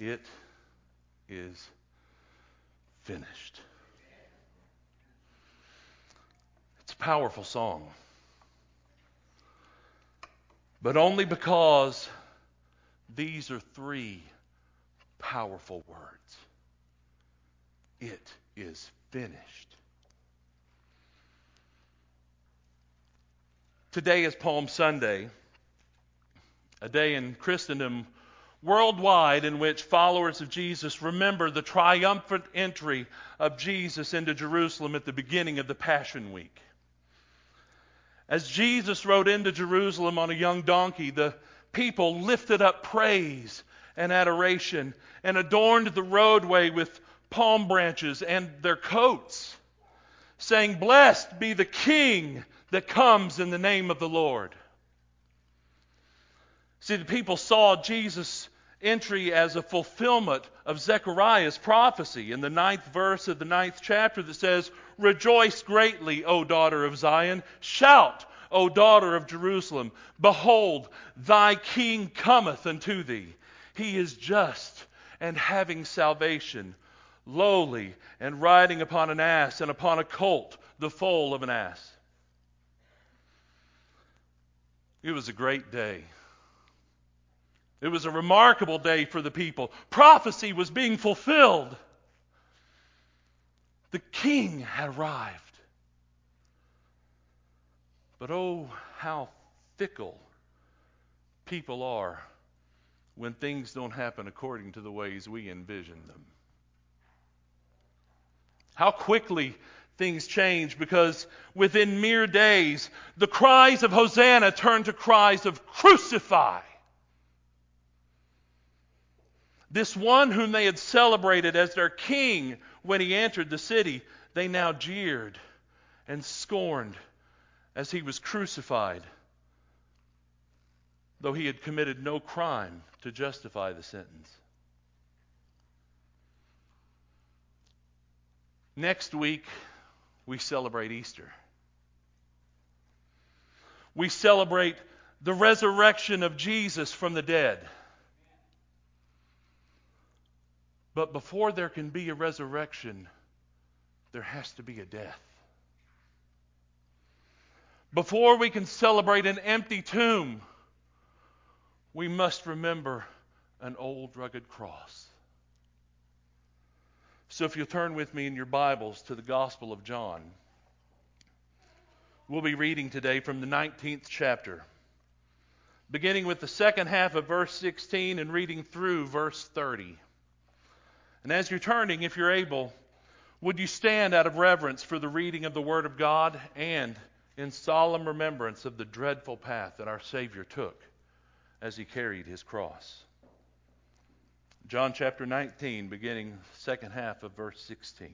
It is finished. It's a powerful song. But only because these are three powerful words. It is finished. Today is Palm Sunday, a day in Christendom worldwide in which followers of Jesus remember the triumphant entry of Jesus into Jerusalem at the beginning of the Passion Week. As Jesus rode into Jerusalem on a young donkey, the people lifted up praise and adoration and adorned the roadway with palm branches and their coats, saying, "Blessed be the King that comes in the name of the Lord." See, the people saw Jesus' entry as a fulfillment of Zechariah's prophecy in the 9th verse of the 9th chapter that says, "Rejoice greatly, O daughter of Zion. Shout, O daughter of Jerusalem. Behold, thy King cometh unto thee. He is just and having salvation, lowly and riding upon an ass and upon a colt, the foal of an ass." It was a great day. It was a remarkable day for the people. Prophecy was being fulfilled. The King had arrived. But oh, how fickle people are when things don't happen according to the ways we envision them. How quickly things change, because within mere days, the cries of Hosanna turn to cries of "Crucify." This one whom they had celebrated as their king when he entered the city, they now jeered and scorned as he was crucified, though he had committed no crime to justify the sentence. Next week, we celebrate Easter. We celebrate the resurrection of Jesus from the dead. But before there can be a resurrection, there has to be a death. Before we can celebrate an empty tomb, we must remember an old rugged cross. So if you'll turn with me in your Bibles to the Gospel of John, we'll be reading today from the 19th chapter, beginning with the second half of verse 16 and reading through verse 30. And as you're turning, if you're able, would you stand out of reverence for the reading of the Word of God and in solemn remembrance of the dreadful path that our Savior took as He carried His cross. John chapter 19, beginning second half of verse 16.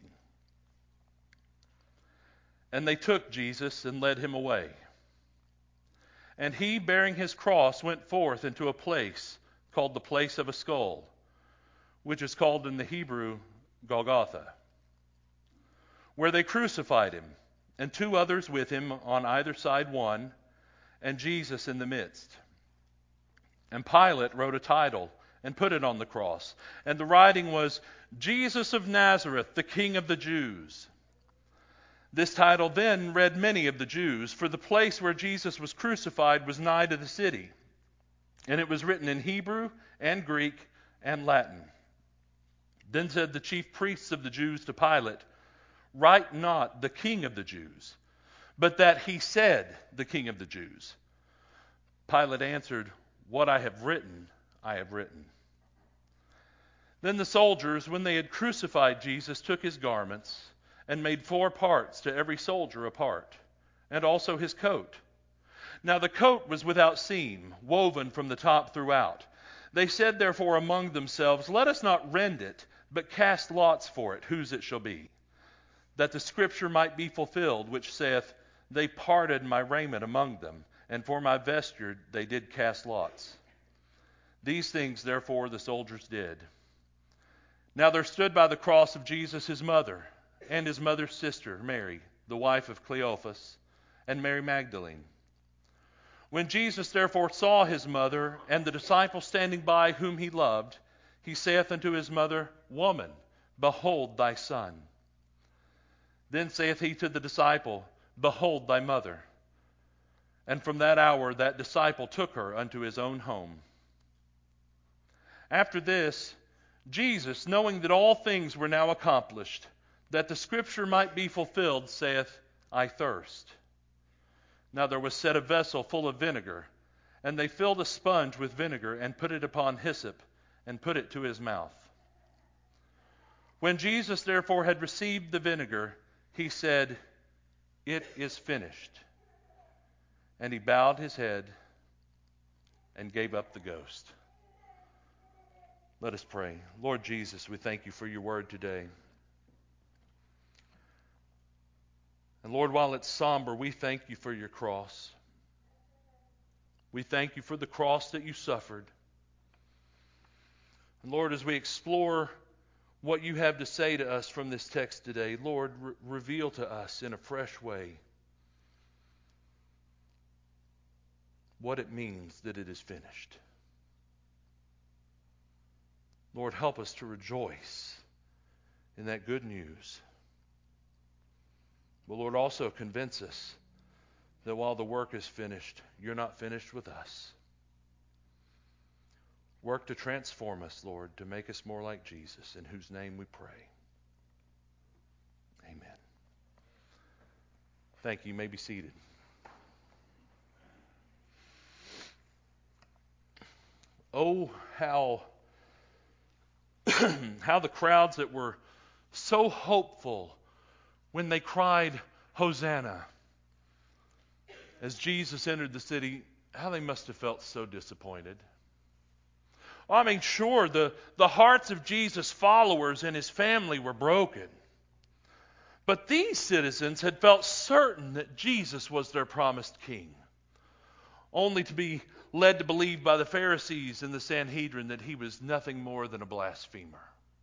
"And they took Jesus and led Him away. And He, bearing His cross, went forth into a place called the place of a skull, which is called in the Hebrew Golgotha, where they crucified Him, and two others with Him on either side one, and Jesus in the midst. And Pilate wrote a title and put it on the cross, and the writing was, Jesus of Nazareth, the King of the Jews. This title then read many of the Jews, for the place where Jesus was crucified was nigh to the city, and it was written in Hebrew and Greek and Latin. Then said the chief priests of the Jews to Pilate, Write not the King of the Jews, but that he said the King of the Jews. Pilate answered, What I have written, I have written. Then the soldiers, when they had crucified Jesus, took his garments and made 4 parts, to every soldier a part, and also his coat. Now the coat was without seam, woven from the top throughout. They said therefore among themselves, Let us not rend it, but cast lots for it, whose it shall be, that the scripture might be fulfilled, which saith, They parted my raiment among them, and for my vesture they did cast lots. These things therefore the soldiers did. Now there stood by the cross of Jesus his mother, and his mother's sister, Mary, the wife of Cleophas, and Mary Magdalene. When Jesus therefore saw his mother and the disciple standing by whom he loved, he saith unto his mother, Woman, behold thy son. Then saith he to the disciple, Behold thy mother. And from that hour that disciple took her unto his own home. After this, Jesus, knowing that all things were now accomplished, that the scripture might be fulfilled, saith, I thirst. Now there was set a vessel full of vinegar, and they filled a sponge with vinegar, and put it upon hyssop, and put it to his mouth. When Jesus therefore had received the vinegar, he said, It is finished. And he bowed his head and gave up the ghost. Let us pray. Lord Jesus, we thank you for your word today. And Lord, while it's somber, we thank you for your cross. We thank you for the cross that you suffered. And Lord, as we explore what you have to say to us from this text today, Lord, reveal to us in a fresh way what it means that it is finished. Lord, help us to rejoice in that good news. But Lord, also convince us that while the work is finished, you're not finished with us. Work to transform us, Lord, to make us more like Jesus, in whose name we pray. Amen. Thank you. You may be seated. Oh, how the crowds that were so hopeful when they cried, Hosanna, as Jesus entered the city, how they must have felt so disappointed. I mean, sure, the hearts of Jesus' followers and his family were broken. But these citizens had felt certain that Jesus was their promised king, only to be led to believe by the Pharisees and the Sanhedrin that he was nothing more than a blasphemer.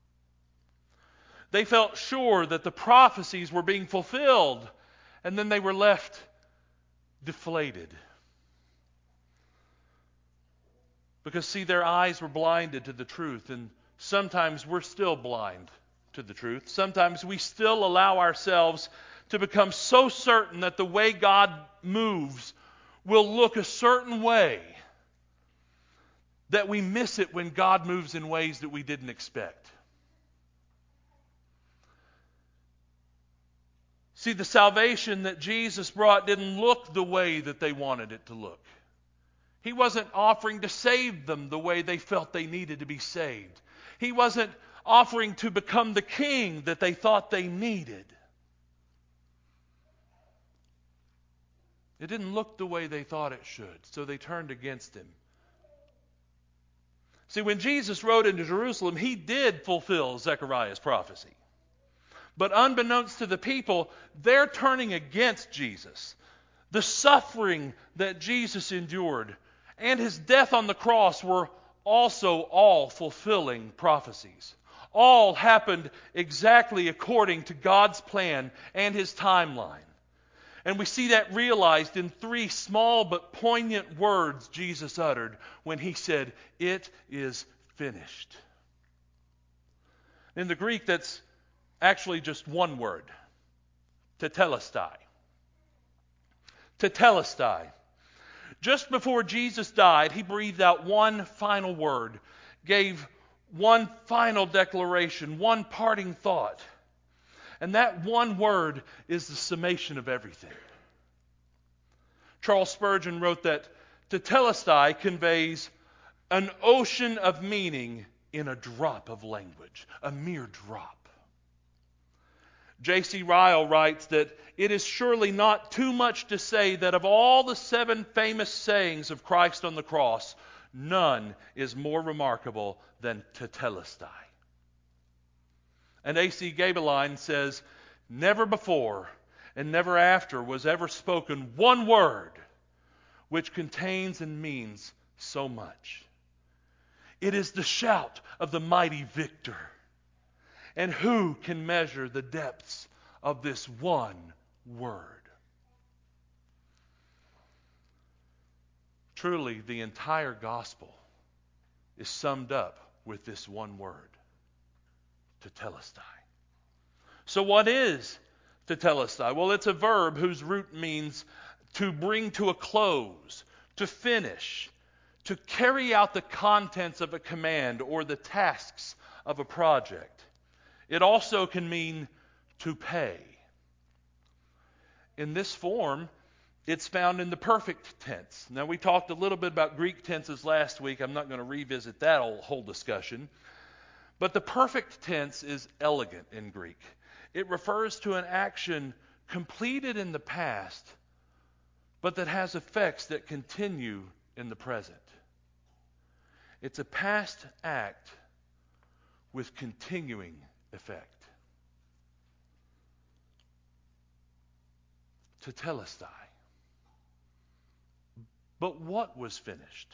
They felt sure that the prophecies were being fulfilled, and then they were left deflated. Because, see, their eyes were blinded to the truth, and sometimes we're still blind to the truth. Sometimes we still allow ourselves to become so certain that the way God moves will look a certain way that we miss it when God moves in ways that we didn't expect. See, the salvation that Jesus brought didn't look the way that they wanted it to look. He wasn't offering to save them the way they felt they needed to be saved. He wasn't offering to become the king that they thought they needed. It didn't look the way they thought it should, so they turned against him. See, when Jesus rode into Jerusalem, he did fulfill Zechariah's prophecy. But unbeknownst to the people, they're turning against Jesus. The suffering that Jesus endured and his death on the cross were also all fulfilling prophecies. All happened exactly according to God's plan and his timeline. And we see that realized in 3 small but poignant words Jesus uttered when he said, It is finished. In the Greek, that's actually just one word, tetelestai. Tetelestai. Just before Jesus died, he breathed out one final word, gave one final declaration, one parting thought. And that one word is the summation of everything. Charles Spurgeon wrote that tetelestai conveys an ocean of meaning in a drop of language, a mere drop. J.C. Ryle writes that it is surely not too much to say that of all the 7 famous sayings of Christ on the cross, none is more remarkable than tetelestai. And A.C. Gaebelein says, never before and never after was ever spoken one word which contains and means so much. It is the shout of the mighty victor. And who can measure the depths of this one word? Truly, the entire gospel is summed up with this one word, tetelestai. So what is tetelestai? Well, it's a verb whose root means to bring to a close, to finish, to carry out the contents of a command or the tasks of a project. It also can mean to pay. In this form, it's found in the perfect tense. Now, we talked a little bit about Greek tenses last week. I'm not going to revisit that whole discussion. But the perfect tense is elegant in Greek. It refers to an action completed in the past, but that has effects that continue in the present. It's a past act with continuing effect. Tetelestai. But what was finished?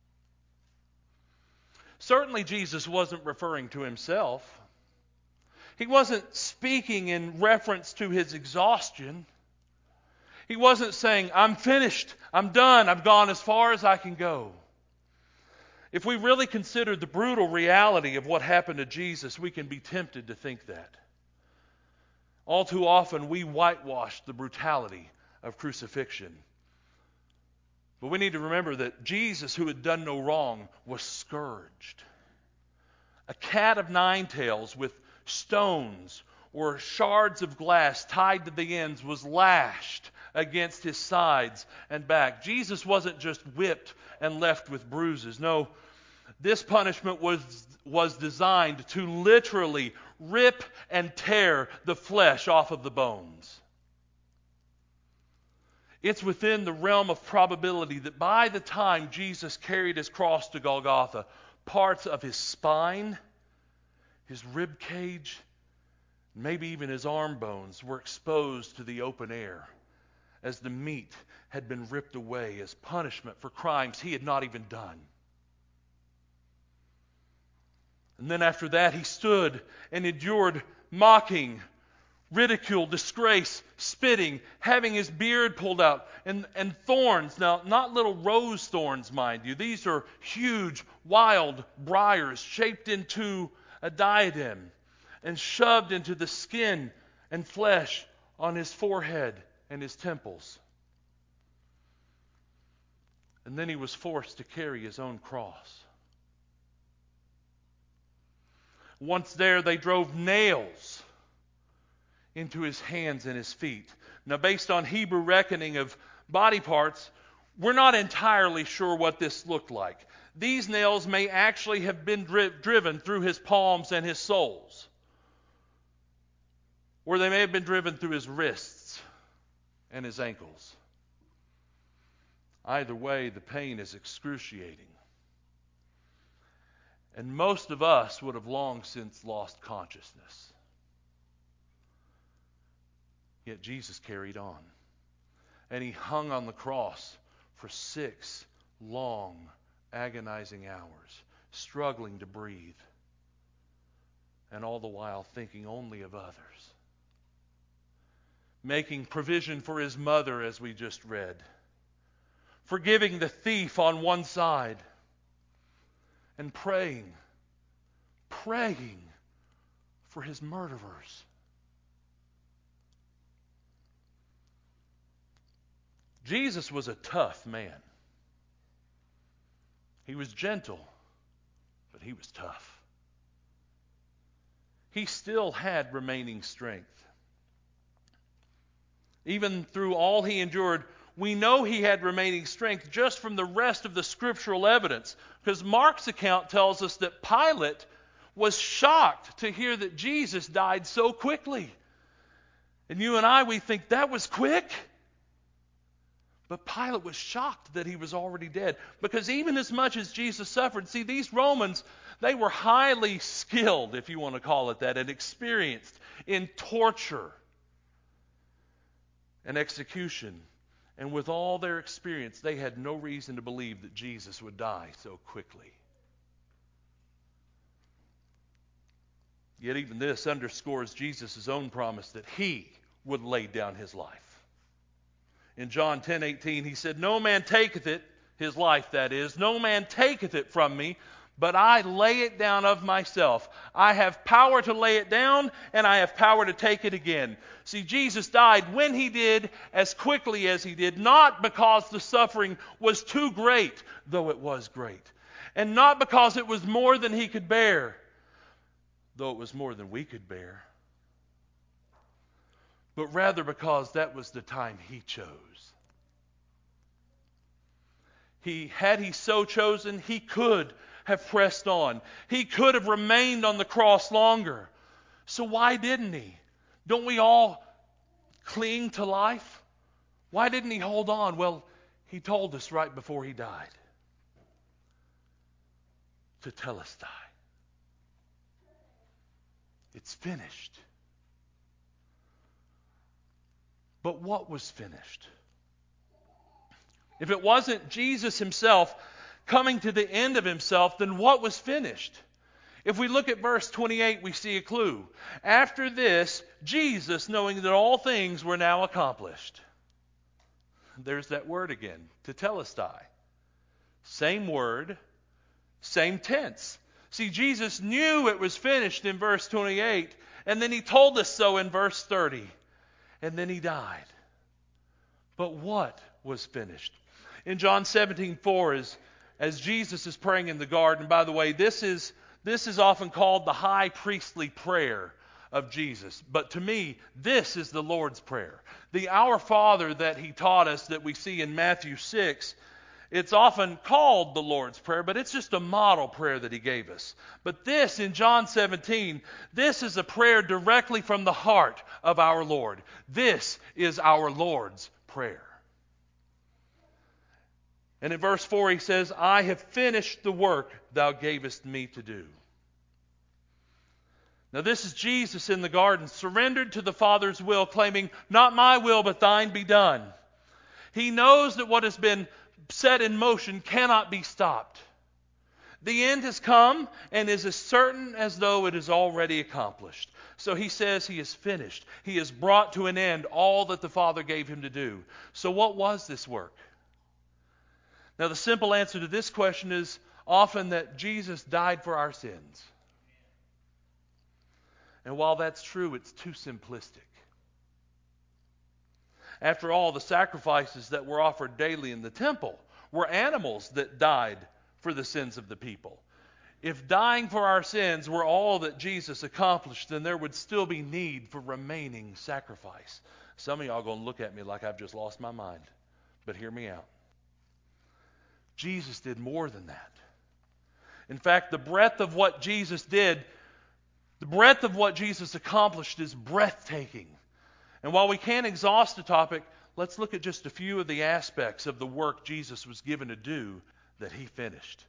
Certainly Jesus wasn't referring to himself. He wasn't speaking in reference to his exhaustion. He wasn't saying, I'm finished, I'm done, I've gone as far as I can go. If we really consider the brutal reality of what happened to Jesus, we can be tempted to think that. All too often we whitewash the brutality of crucifixion. But we need to remember that Jesus, who had done no wrong, was scourged. A cat of nine tails with stones or shards of glass tied to the ends was lashed against his sides and back. Jesus wasn't just whipped and left with bruises. No, this punishment was designed to literally rip and tear the flesh off of the bones. It's within the realm of probability that by the time Jesus carried his cross to Golgotha, parts of his spine, his rib cage, maybe even his arm bones were exposed to the open air as the meat had been ripped away as punishment for crimes he had not even done. And then after that, he stood and endured mocking, ridicule, disgrace, spitting, having his beard pulled out, and thorns. Now, not little rose thorns, mind you. These are huge, wild briars shaped into a diadem and shoved into the skin and flesh on his forehead and his temples. And then he was forced to carry his own cross. Once there, they drove nails into his hands and his feet. Now, based on Hebrew reckoning of body parts, we're not entirely sure what this looked like. These nails may actually have been driven through his palms and his soles. Or they may have been driven through his wrists and his ankles. Either way, the pain is excruciating. And most of us would have long since lost consciousness. Yet Jesus carried on. And he hung on the cross for 6 long, agonizing hours, struggling to breathe, and all the while thinking only of others. Making provision for his mother, as we just read. Forgiving the thief on one side. And praying for his murderers. Jesus was a tough man. He was gentle, but he was tough. He still had remaining strength. Even through all he endured, we know he had remaining strength just from the rest of the scriptural evidence. Because Mark's account tells us that Pilate was shocked to hear that Jesus died so quickly. And you and I, we think that was quick. But Pilate was shocked that he was already dead. Because even as much as Jesus suffered, see, these Romans, they were highly skilled, if you want to call it that, and experienced in torture and execution. And with all their experience, they had no reason to believe that Jesus would die so quickly. Yet even this underscores Jesus' own promise that he would lay down his life. In John 10:18, he said, "No man taketh it," his life that is, "no man taketh it from me, but I lay it down of myself. I have power to lay it down, and I have power to take it again. See, Jesus died when He did, as quickly as He did, not because the suffering was too great, though it was great, and not because it was more than He could bear, though it was more than we could bear, but rather because that was the time He chose. Had He so chosen, He could have pressed on. He could have remained on the cross longer. So why didn't He? Don't we all cling to life? Why didn't He hold on? Well, He told us right before He died. Tetelestai. It's finished. But what was finished? If it wasn't Jesus Himself coming to the end of Himself, then what was finished? If we look at verse 28, we see a clue. After this, Jesus, knowing that all things were now accomplished. There's that word again, tetelestai. Same word, same tense. See, Jesus knew it was finished in verse 28, and then He told us so in verse 30. And then He died. But what was finished? In John 17:4, as Jesus is praying in the garden, by the way, this is often called the high priestly prayer of Jesus. But to me, this is the Lord's Prayer. The Our Father that He taught us, that we see in Matthew 6, it's often called the Lord's Prayer, but it's just a model prayer that He gave us. But this, in John 17, this is a prayer directly from the heart of our Lord. This is our Lord's Prayer. And in verse 4 He says, I have finished the work Thou gavest me to do. Now this is Jesus in the garden, surrendered to the Father's will, claiming, not my will, but Thine be done. He knows that what has been set in motion cannot be stopped. The end has come and is as certain as though it is already accomplished. So He says He is finished. He has brought to an end all that the Father gave Him to do. So what was this work? Now the simple answer to this question is often that Jesus died for our sins. And while that's true, it's too simplistic. After all, the sacrifices that were offered daily in the temple were animals that died for the sins of the people. If dying for our sins were all that Jesus accomplished, then there would still be need for remaining sacrifice. Some of y'all are going to look at me like I've just lost my mind. But hear me out. Jesus did more than that. In fact, the breadth of what Jesus did, the breadth of what Jesus accomplished is breathtaking. And while we can't exhaust the topic, let's look at just a few of the aspects of the work Jesus was given to do that He finished.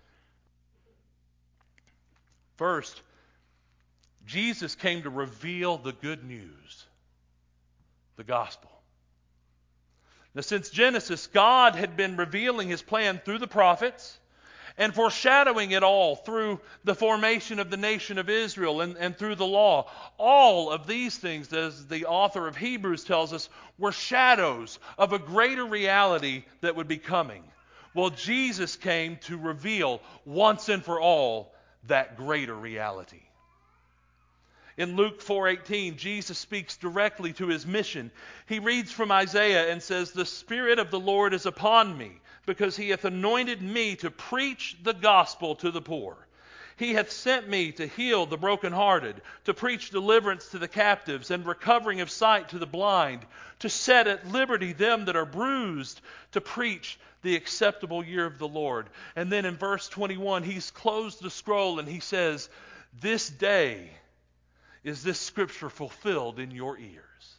First, Jesus came to reveal the good news, the gospel. Now, since Genesis, God had been revealing His plan through the prophets and foreshadowing it all through the formation of the nation of Israel and through the law. All of these things, as the author of Hebrews tells us, were shadows of a greater reality that would be coming. Well, Jesus came to reveal once and for all that greater reality. In Luke 4:18, Jesus speaks directly to His mission. He reads from Isaiah and says, the Spirit of the Lord is upon me, because He hath anointed me to preach the gospel to the poor. He hath sent me to heal the brokenhearted, to preach deliverance to the captives, and recovering of sight to the blind, to set at liberty them that are bruised, to preach the acceptable year of the Lord. And then in verse 21, He's closed the scroll and He says, this day is this scripture fulfilled in your ears.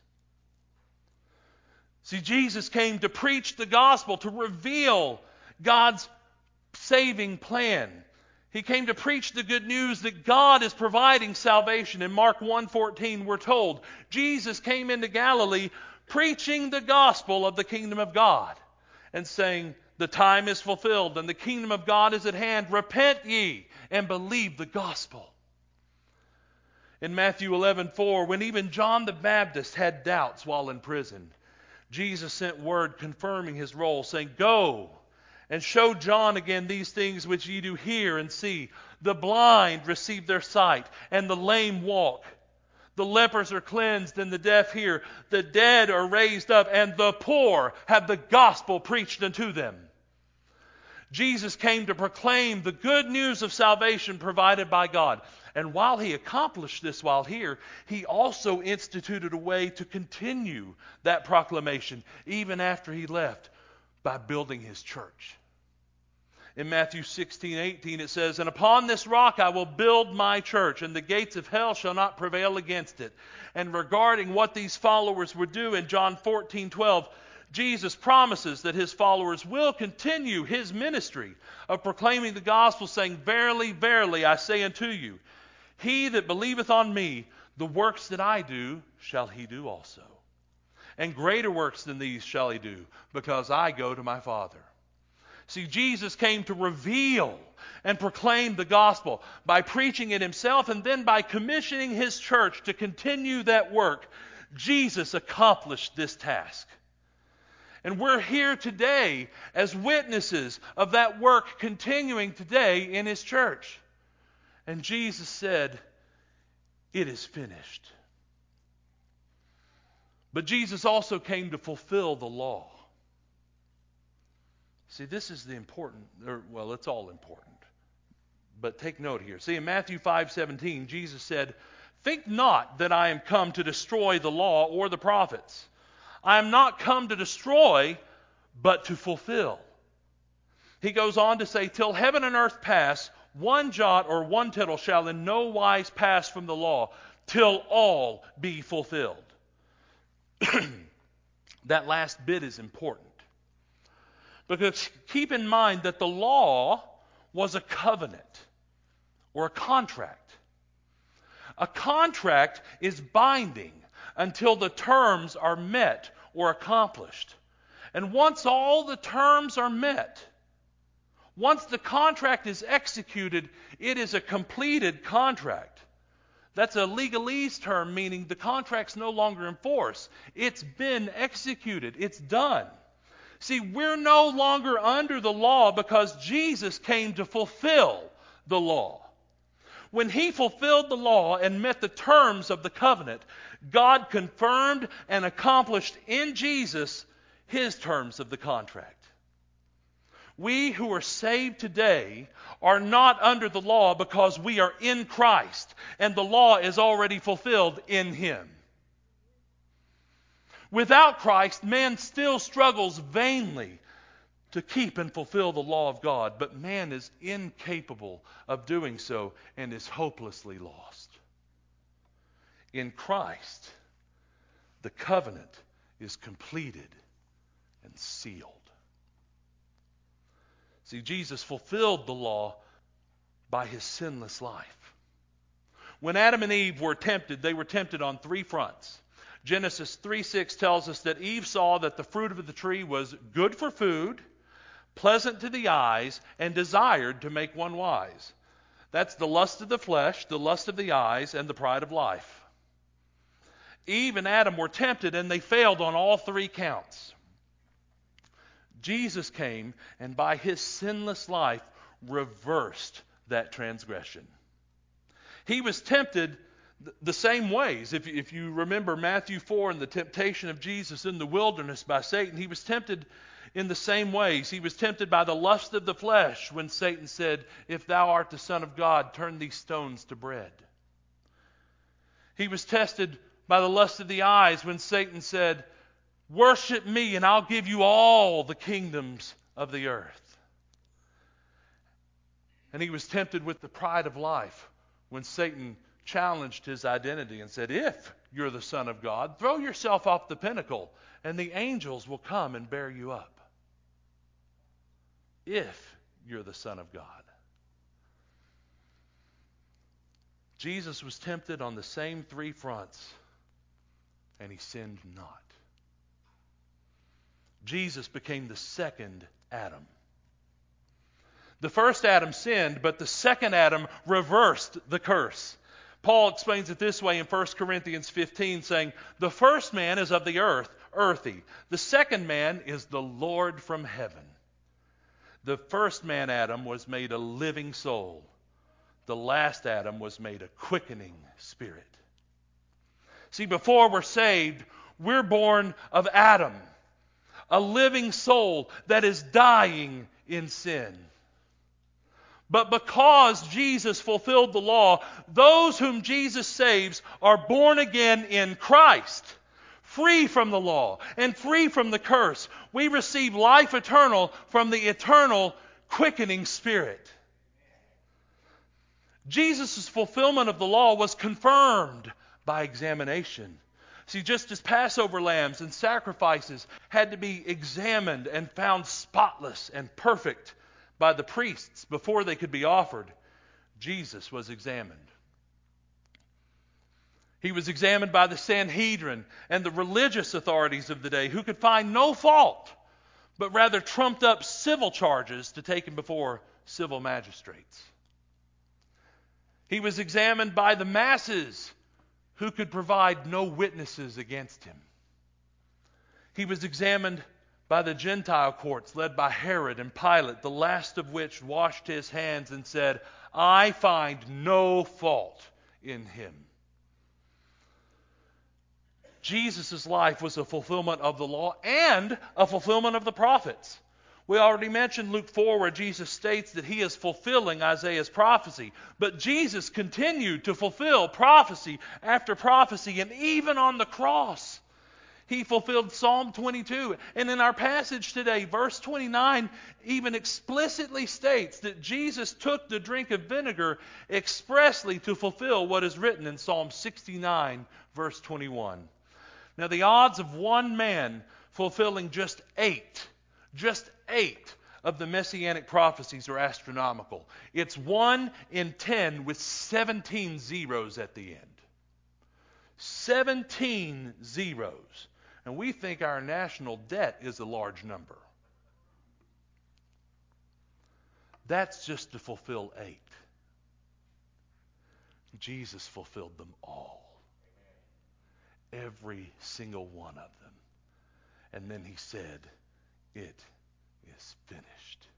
See, Jesus came to preach the gospel, to reveal God's saving plan. He came to preach the good news that God is providing salvation. In Mark 1:14, we're told, Jesus came into Galilee preaching the gospel of the kingdom of God and saying, the time is fulfilled and the kingdom of God is at hand. Repent ye and believe the gospel. In Matthew 11:4, when even John the Baptist had doubts while in prison, Jesus sent word confirming His role, saying, go And showed John again these things which ye do hear and see. The blind receive their sight, and the lame walk. The lepers are cleansed, and the deaf hear. The dead are raised up, and the poor have the gospel preached unto them. Jesus came to proclaim the good news of salvation provided by God. And while he accomplished this while here, he also instituted a way to continue that proclamation even after he left, by building his church. In Matthew 16:18 it says, "And upon this rock I will build my church, and the gates of hell shall not prevail against it." And regarding what these followers would do in John 14:12, Jesus promises that his followers will continue his ministry of proclaiming the gospel, saying, "Verily, verily, I say unto you, he that believeth on me, the works that I do shall he do also. And greater works than these shall he do, because I go to my Father." See, Jesus came to reveal and proclaim the gospel by preaching it himself, and then by commissioning his church to continue that work. Jesus accomplished this task. And we're here today as witnesses of that work continuing today in his church. And Jesus said, "It is finished." But Jesus also came to fulfill the law. See, this is the important, it's all important. But take note here. See, in Matthew 5:17, Jesus said, "Think not that I am come to destroy the law or the prophets. I am not come to destroy, but to fulfill." He goes on to say, "Till heaven and earth pass, one jot or one tittle shall in no wise pass from the law, till all be fulfilled." That last bit is important. Because keep in mind that the law was a covenant or a contract. A contract is binding until the terms are met or accomplished. And once all the terms are met, once the contract is executed, it is a completed contract. That's a legalese term, meaning the contract's no longer in force. It's been executed. It's done. See, we're no longer under the law because Jesus came to fulfill the law. When he fulfilled the law and met the terms of the covenant, God confirmed and accomplished in Jesus his terms of the contract. We who are saved today are not under the law because we are in Christ, and the law is already fulfilled in him. Without Christ, man still struggles vainly to keep and fulfill the law of God, but man is incapable of doing so and is hopelessly lost. In Christ, the covenant is completed and sealed. See, Jesus fulfilled the law by his sinless life. When Adam and Eve were tempted, they were tempted on three fronts. Genesis 3:6 tells us that Eve saw that the fruit of the tree was good for food, pleasant to the eyes, and desired to make one wise. That's the lust of the flesh, the lust of the eyes, and the pride of life. Eve and Adam were tempted, and they failed on all three counts. Jesus came, and by his sinless life, reversed that transgression. He was tempted the same ways. If you remember Matthew 4 and the temptation of Jesus in the wilderness by Satan, he was tempted in the same ways. He was tempted by the lust of the flesh when Satan said, "If thou art the Son of God, turn these stones to bread." He was tested by the lust of the eyes when Satan said, "Worship me and I'll give you all the kingdoms of the earth." And he was tempted with the pride of life when Satan challenged his identity and said, "If you're the Son of God, throw yourself off the pinnacle and the angels will come and bear you up." If you're the Son of God. Jesus was tempted on the same three fronts, and he sinned not. Jesus became the second Adam. The first Adam sinned, but the second Adam reversed the curse. Paul explains it this way in 1 Corinthians 15, saying, "The first man is of the earth, earthy. The second man is the Lord from heaven." The first man, Adam, was made a living soul. The last Adam was made a quickening spirit. See, before we're saved, we're born of Adam, a living soul that is dying in sin. But because Jesus fulfilled the law, those whom Jesus saves are born again in Christ, free from the law and free from the curse. We receive life eternal from the eternal quickening Spirit. Jesus' fulfillment of the law was confirmed by examination. See, just as Passover lambs and sacrifices had to be examined and found spotless and perfect by the priests before they could be offered, Jesus was examined. He was examined by the Sanhedrin and the religious authorities of the day, who could find no fault, but rather trumped up civil charges to take him before civil magistrates. He was examined by the masses, who could provide no witnesses against him. He was examined by the Gentile courts led by Herod and Pilate, the last of which washed his hands and said, "I find no fault in him." Jesus' life was a fulfillment of the law and a fulfillment of the prophets. We already mentioned Luke 4, where Jesus states that he is fulfilling Isaiah's prophecy. But Jesus continued to fulfill prophecy after prophecy, and even on the cross, he fulfilled Psalm 22. And in our passage today, verse 29 even explicitly states that Jesus took the drink of vinegar expressly to fulfill what is written in Psalm 69, verse 21. Now, the odds of one man fulfilling just eight of the messianic prophecies are astronomical. It's 1 in 10 with 17 zeros at the end. 17 zeros. And we think our national debt is a large number. That's just to fulfill 8. Jesus fulfilled them all. Every single one of them. And then he said, "It is finished."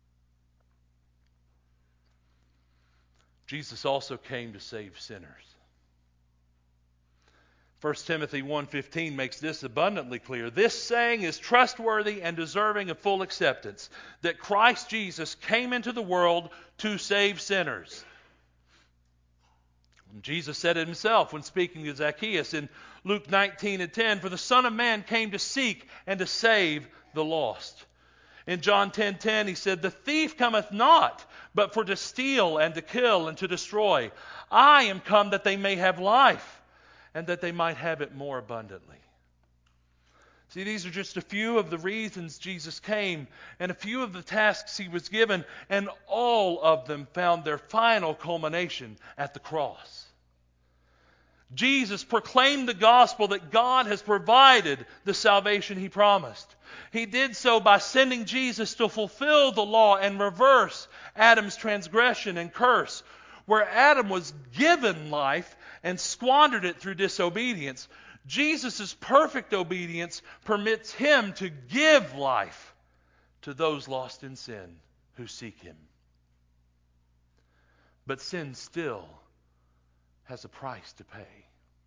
Jesus also came to save sinners. 1 Timothy 1:15 makes this abundantly clear. This saying is trustworthy and deserving of full acceptance, that Christ Jesus came into the world to save sinners. Jesus said it himself when speaking to Zacchaeus in Luke 19:10, "For the Son of Man came to seek and to save the lost." In John 10:10 he said, "The thief cometh not, but for to steal and to kill and to destroy. I am come that they may have life, and that they might have it more abundantly." See, these are just a few of the reasons Jesus came, and a few of the tasks he was given, and all of them found their final culmination at the cross. Jesus proclaimed the gospel that God has provided the salvation he promised. He did so by sending Jesus to fulfill the law and reverse Adam's transgression and curse. Where Adam was given life and squandered it through disobedience, Jesus' perfect obedience permits him to give life to those lost in sin who seek him. But sin still has a price to pay.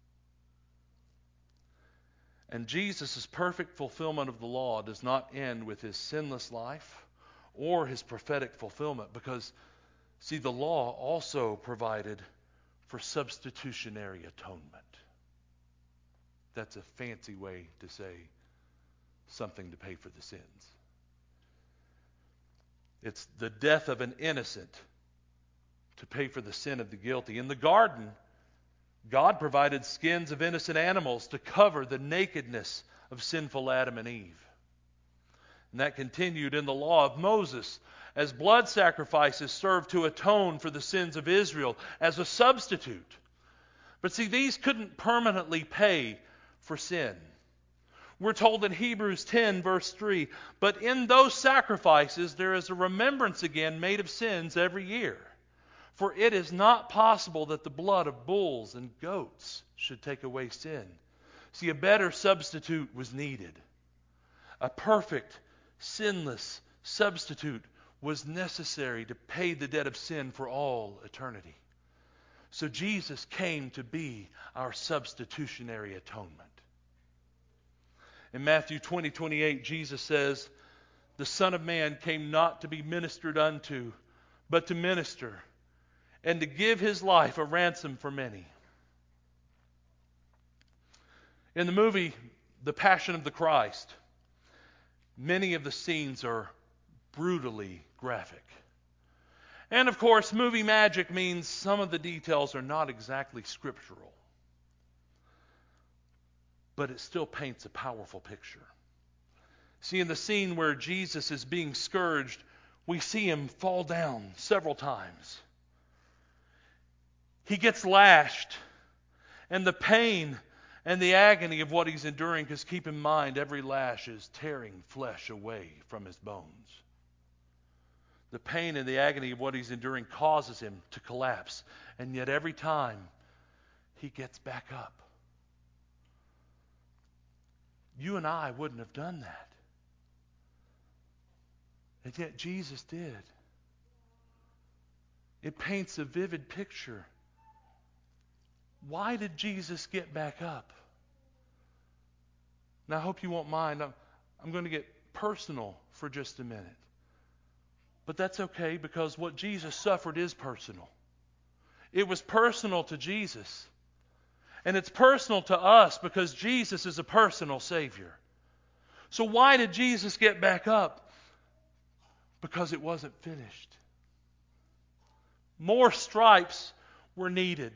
And Jesus' perfect fulfillment of the law does not end with his sinless life or his prophetic fulfillment, because, see, the law also provided for substitutionary atonement. That's a fancy way to say something to pay for the sins. It's the death of an innocent to pay for the sin of the guilty. In the garden, God provided skins of innocent animals to cover the nakedness of sinful Adam and Eve. And that continued in the law of Moses, as blood sacrifices served to atone for the sins of Israel as a substitute. But see, these couldn't permanently pay for sin. We're told in Hebrews 10, verse 3, "But in those sacrifices there is a remembrance again made of sins every year. For it is not possible that the blood of bulls and goats should take away sin." See, a better substitute was needed. A perfect, sinless substitute was necessary to pay the debt of sin for all eternity. So Jesus came to be our substitutionary atonement. In Matthew 20:28, Jesus says, "The Son of Man came not to be ministered unto, but to minister, and to give his life a ransom for many." In the movie The Passion of the Christ, many of the scenes are brutally graphic. And of course, movie magic means some of the details are not exactly scriptural. But it still paints a powerful picture. See, in the scene where Jesus is being scourged, we see him fall down several times. He gets lashed, and the pain and the agony of what he's enduring, because keep in mind, every lash is tearing flesh away from his bones. The pain and the agony of what he's enduring causes him to collapse. And yet every time, he gets back up. You and I wouldn't have done that. And yet Jesus did. It paints a vivid picture. Why did Jesus get back up? Now I hope you won't mind. I'm going to get personal for just a minute. But that's okay, because what Jesus suffered is personal. It was personal to Jesus. And it's personal to us because Jesus is a personal Savior. So why did Jesus get back up? Because it wasn't finished. More stripes were needed.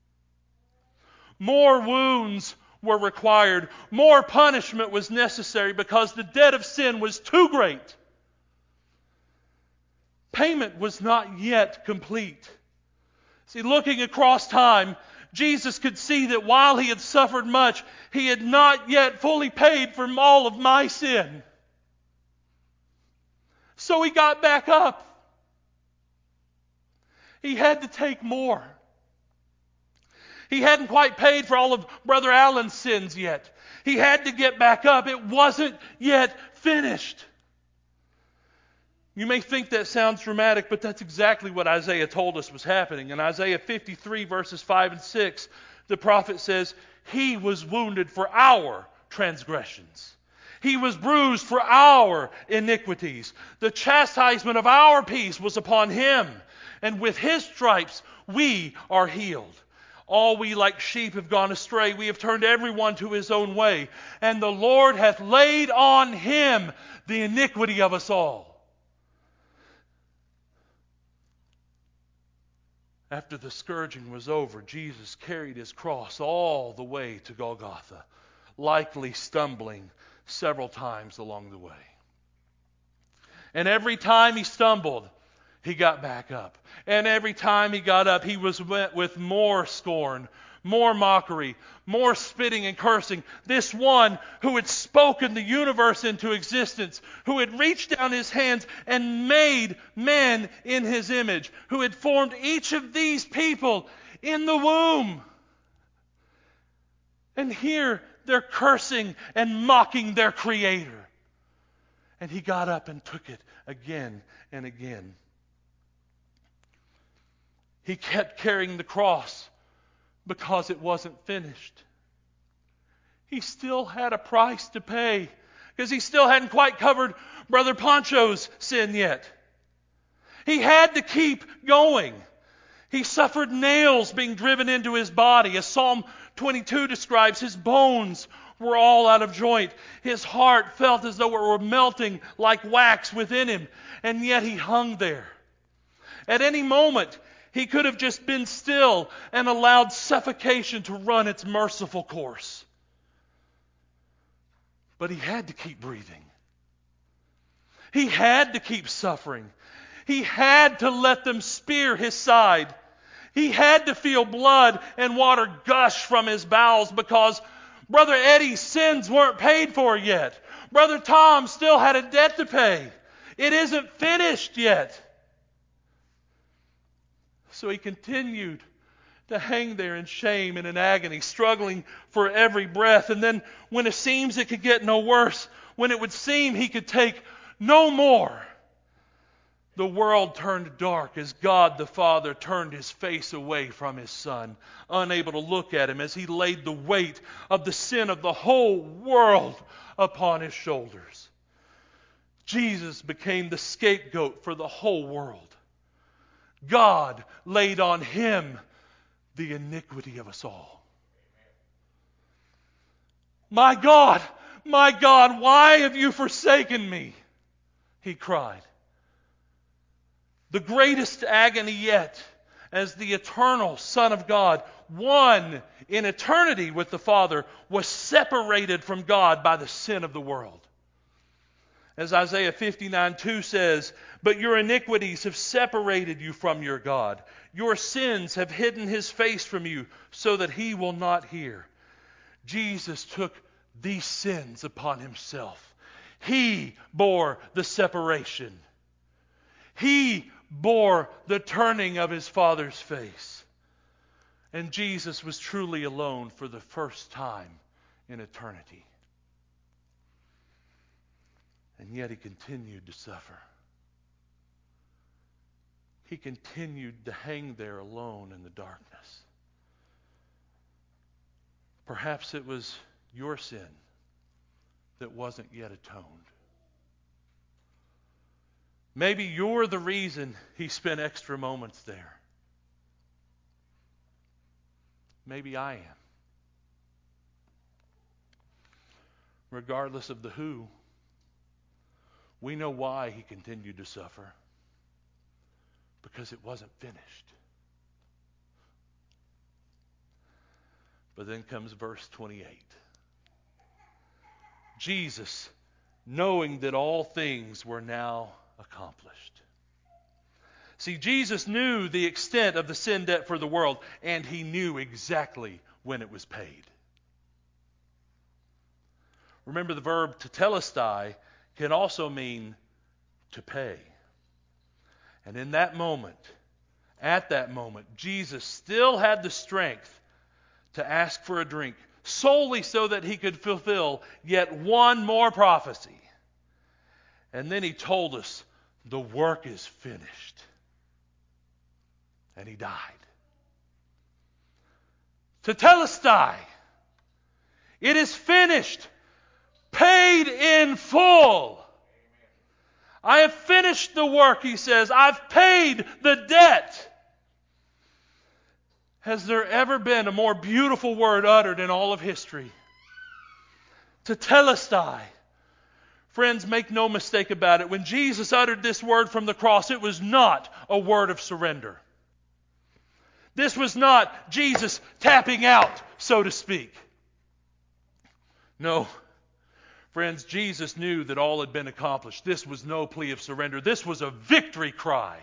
More wounds were required. More punishment was necessary because the debt of sin was too great. Payment was not yet complete. See, looking across time, Jesus could see that while he had suffered much, he had not yet fully paid for all of my sin. So he got back up. He had to take more. He hadn't quite paid for all of Brother Allen's sins yet. He had to get back up. It wasn't yet finished. You may think that sounds dramatic, but that's exactly what Isaiah told us was happening. In Isaiah 53, verses 5 and 6, the prophet says, "He was wounded for our transgressions. He was bruised for our iniquities. The chastisement of our peace was upon him, and with his stripes we are healed. All we like sheep have gone astray. We have turned everyone to his own way. And the Lord hath laid on him the iniquity of us all." After the scourging was over, Jesus carried his cross all the way to Golgotha, likely stumbling several times along the way. And every time he stumbled, he got back up. And every time he got up, he was met with more scorn, more mockery, more spitting and cursing. This one who had spoken the universe into existence, who had reached down his hands and made man in his image, who had formed each of these people in the womb. And here they're cursing and mocking their Creator. And he got up and took it again and again. He kept carrying the cross because it wasn't finished. He still had a price to pay because he still hadn't quite covered Brother Pancho's sin yet. He had to keep going. He suffered nails being driven into his body. As Psalm 22 describes, his bones were all out of joint. His heart felt as though it were melting like wax within him. And yet he hung there. At any moment, he could have just been still and allowed suffocation to run its merciful course. But he had to keep breathing. He had to keep suffering. He had to let them spear his side. He had to feel blood and water gush from his bowels because Brother Eddie's sins weren't paid for yet. Brother Tom still had a debt to pay. It isn't finished yet. So he continued to hang there in shame and in agony, struggling for every breath. And then when it seems it could get no worse, when it would seem he could take no more, the world turned dark as God the Father turned His face away from His Son, unable to look at Him as He laid the weight of the sin of the whole world upon His shoulders. Jesus became the scapegoat for the whole world. God laid on Him the iniquity of us all. My God, why have you forsaken me? He cried. The greatest agony yet, as the eternal Son of God, one in eternity with the Father, was separated from God by the sin of the world. As Isaiah 59:2 says, "But your iniquities have separated you from your God. Your sins have hidden His face from you so that He will not hear." Jesus took these sins upon Himself. He bore the separation. He bore the turning of His Father's face. And Jesus was truly alone for the first time in eternity. And yet He continued to suffer. He continued to hang there alone in the darkness. Perhaps it was your sin that wasn't yet atoned. Maybe you're the reason He spent extra moments there. Maybe I am. Regardless of the who, we know why He continued to suffer. Because it wasn't finished. But then comes verse 28. Jesus, knowing that all things were now accomplished. See, Jesus knew the extent of the sin debt for the world, and He knew exactly when it was paid. Remember, the verb tetelestai can also mean to pay. And in that moment, at that moment, Jesus still had the strength to ask for a drink, solely so that He could fulfill yet one more prophecy. And then He told us, the work is finished. And He died. Tetelestai. It is finished. Paid in full. I have finished the work, He says. I've paid the debt. Has there ever been a more beautiful word uttered in all of history? Tetelestai. Friends, make no mistake about it. When Jesus uttered this word from the cross, it was not a word of surrender. This was not Jesus tapping out, so to speak. No. Friends, Jesus knew that all had been accomplished. This was no plea of surrender. This was a victory cry.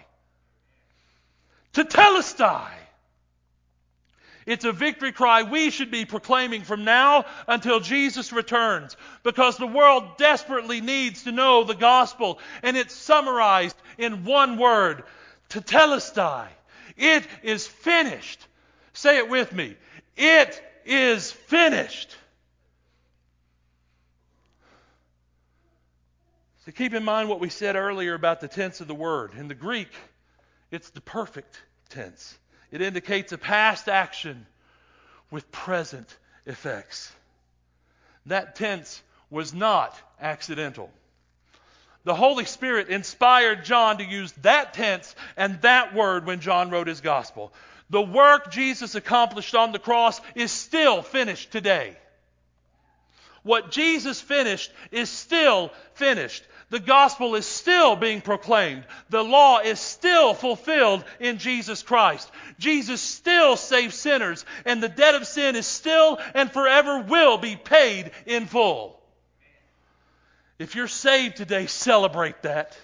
Tetelestai. It's a victory cry we should be proclaiming from now until Jesus returns, because the world desperately needs to know the gospel, and it's summarized in one word, tetelestai. It is finished. Say it with me. It is finished. So keep in mind what we said earlier about the tense of the word. In the Greek, it's the perfect tense. It indicates a past action with present effects. That tense was not accidental. The Holy Spirit inspired John to use that tense and that word when John wrote his gospel. The work Jesus accomplished on the cross is still finished today. What Jesus finished is still finished. The gospel is still being proclaimed. The law is still fulfilled in Jesus Christ. Jesus still saves sinners, and the debt of sin is still and forever will be paid in full. If you're saved today, celebrate that.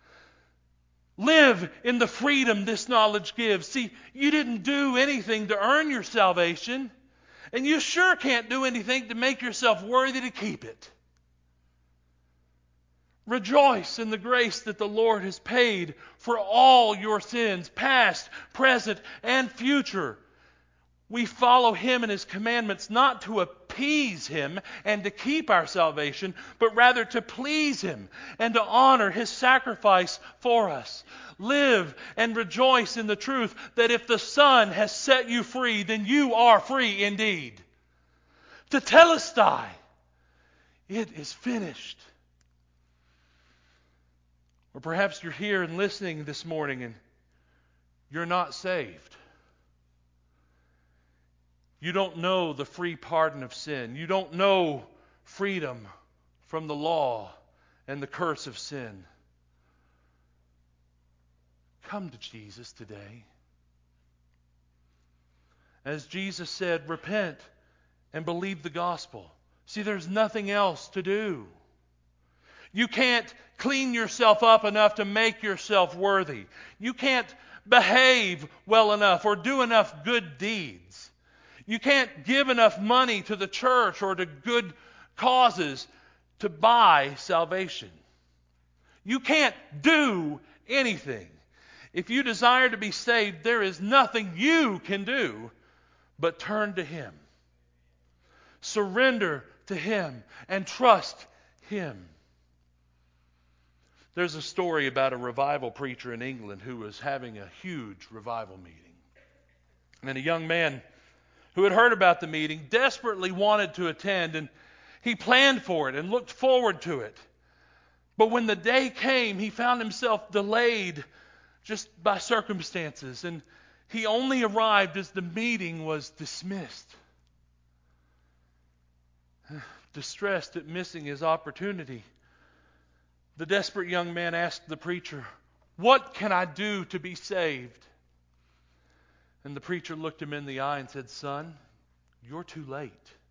Live in the freedom this knowledge gives. See, you didn't do anything to earn your salvation, and you sure can't do anything to make yourself worthy to keep it. Rejoice in the grace that the Lord has paid for all your sins, past, present, and future. We follow Him and His commandments not to appease appease Him and to keep our salvation, but rather to please Him and to honor His sacrifice for us. Live and rejoice in the truth that if the Son has set you free, then you are free indeed. Tetelestai, it is finished. Or perhaps you're here and listening this morning and you're not saved. You don't know the free pardon of sin. You don't know freedom from the law and the curse of sin. Come to Jesus today. As Jesus said, repent and believe the gospel. See, there's nothing else to do. You can't clean yourself up enough to make yourself worthy. You can't behave well enough or do enough good deeds. You can't give enough money to the church or to good causes to buy salvation. You can't do anything. If you desire to be saved, there is nothing you can do but turn to Him. Surrender to Him and trust Him. There's a story about a revival preacher in England who was having a huge revival meeting. And a young man who had heard about the meeting desperately wanted to attend, and he planned for it and looked forward to it. But when the day came, he found himself delayed just by circumstances, and he only arrived as the meeting was dismissed. Distressed at missing his opportunity, the desperate young man asked the preacher, "What can I do to be saved?" And the preacher looked him in the eye and said, "Son, you're too late."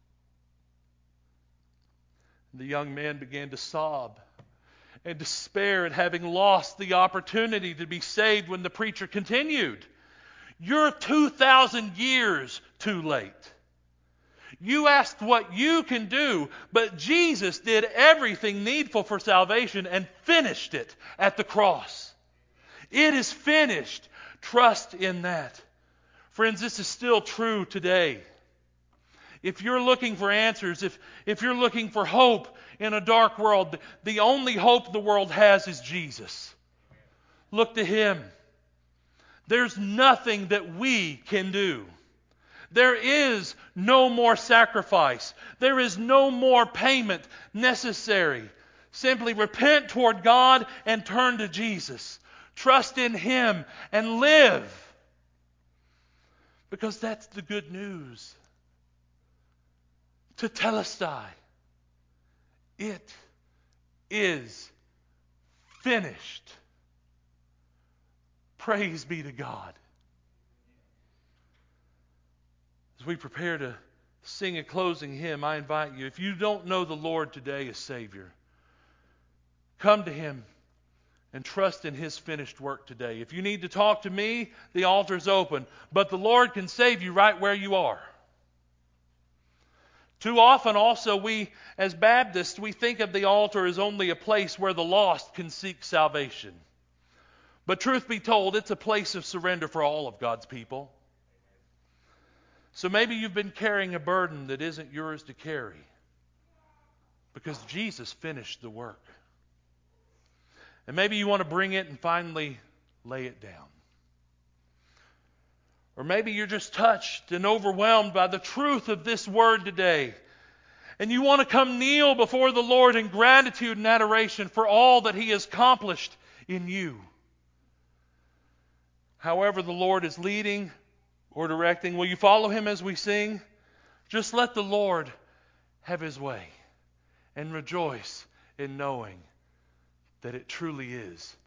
The young man began to sob and despair at having lost the opportunity to be saved when the preacher continued, "You're 2,000 years too late. You asked what you can do, but Jesus did everything needful for salvation and finished it at the cross. It is finished. Trust in that." Friends, this is still true today. If you're looking for answers, if you're looking for hope in a dark world, the only hope the world has is Jesus. Look to Him. There's nothing that we can do. There is no more sacrifice. There is no more payment necessary. Simply repent toward God and turn to Jesus. Trust in Him and live. Because that's the good news. Tetelestai. It is finished. Praise be to God. As we prepare to sing a closing hymn, I invite you, if you don't know the Lord today as Savior, come to Him and trust in His finished work today. If you need to talk to me, the altar's open. But the Lord can save you right where you are. Too often also we, as Baptists, we think of the altar as only a place where the lost can seek salvation. But truth be told, it's a place of surrender for all of God's people. So maybe you've been carrying a burden that isn't yours to carry because Jesus finished the work. And maybe you want to bring it and finally lay it down. Or maybe you're just touched and overwhelmed by the truth of this word today. And you want to come kneel before the Lord in gratitude and adoration for all that He has accomplished in you. However the Lord is leading or directing, will you follow Him as we sing? Just let the Lord have His way and rejoice in knowing that it truly is